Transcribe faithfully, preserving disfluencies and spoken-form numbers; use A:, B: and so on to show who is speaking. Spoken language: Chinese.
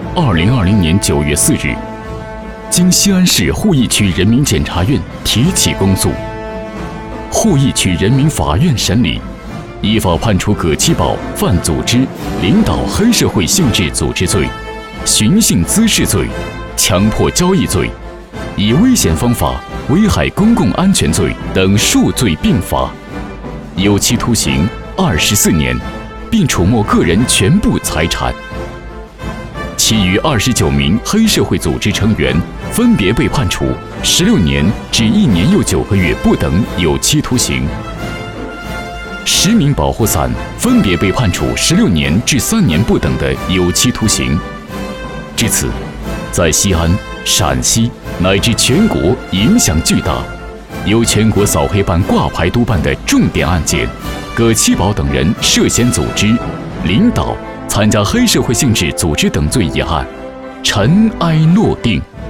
A: 二零二零年九月四日，经西安市鄠邑区人民检察院提起公诉，鄠邑区人民法院审理，依法判处葛七宝犯组织、领导黑社会性质组织罪、寻衅滋事罪、强迫交易罪、以危险方法危害公共安全罪等数罪并罚，有期徒刑二十四年，并处没个人全部财产。其余二十九名黑社会组织成员分别被判处十六年至一年又九个月不等有期徒刑。十名保护伞分别被判处十六年至三年不等的有期徒刑。至此，在西安、陕西乃至全国影响巨大，由全国扫黑办挂牌督办的重点案件，葛七宝等人涉嫌组织、领导、参加黑社会性质组织等罪一案，尘埃落定。